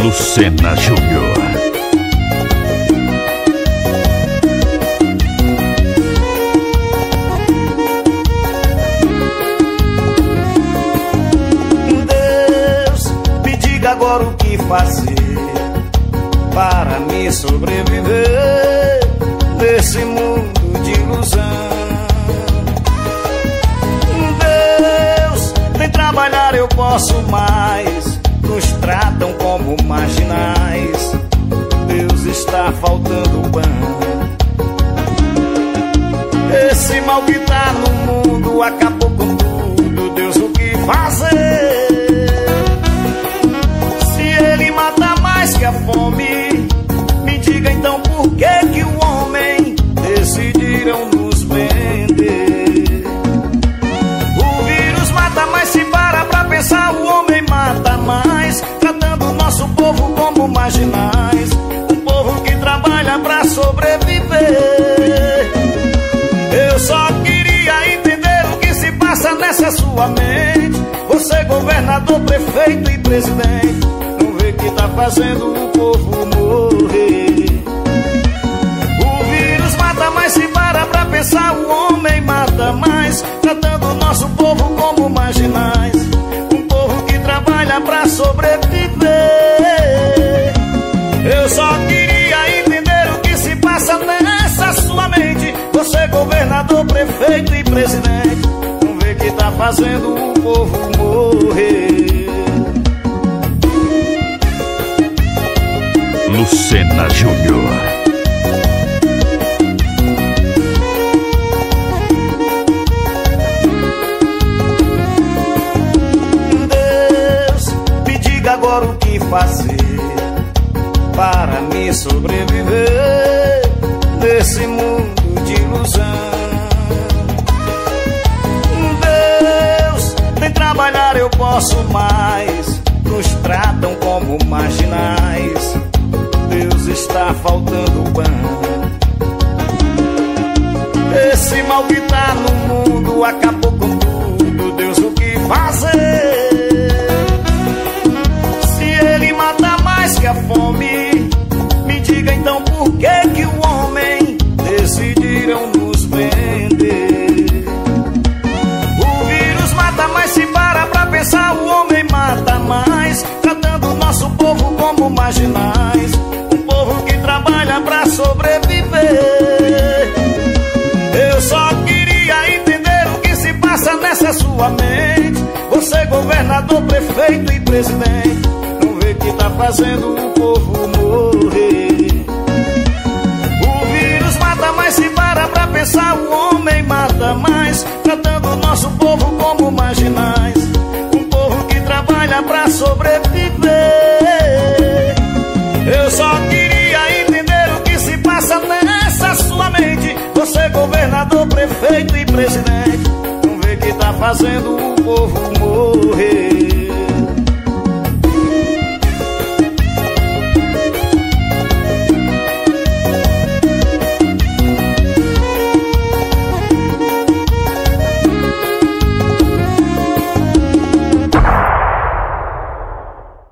Lucena Júnior. Deus, me diga agora o que fazer para me sobreviver nesse mundo de ilusão. Deus, nem trabalhar eu posso mais, nos tratam como marginais. Deus, está faltando pão. Esse mal que tá no mundo acabou com tudo. Deus, o que fazer? Se ele mata mais que a fome, me diga então por que o homem decidiram nos vender. O vírus mata mais, se para pra pensar, o homem mata mais, tratando o nosso povo como marginais. Um povo que trabalha pra sobreviver. Eu só queria entender o que se passa nessa sua mente. Você, governador, prefeito e presidente, não vê que tá fazendo o povo morrer. O vírus mata mais, se para pra pensar, o homem mata mais, tratando o nosso povo como marginais. Um povo que trabalha pra sobreviver. Eu só queria entender o que se passa nessa sua mente. Você, governador, prefeito e presidente, não vê que tá fazendo o povo morrer. Lucena Júnior. Deus, me diga agora o que fazer para me sobreviver nesse mundo de ilusão. Deus, nem trabalhar eu posso mais, nos tratam como marginais. Deus, está faltando pão. Esse mal que tá no mundo acabou com tudo. Deus, o que fazer? Se ele mata mais que a fome, me diga então por que o homem decidiram nos vender. O vírus mata mais, se para pra pensar, o homem mata mais, tratando o nosso povo como marginais. Um povo que trabalha pra sobreviver. Eu só queria entender o que se passa nessa sua mente. Você, governador, prefeito e presidente, não vê que tá fazendo o povo morrer. O vírus mata mais, se para pra pensar, o homem mata mais, tratando o nosso povo como marginais. Um povo que trabalha pra sobreviver. Eu só queria entender o que se passa nessa sua mente. Você, governador, prefeito e presidente, não vê que tá fazendo o povo morrer.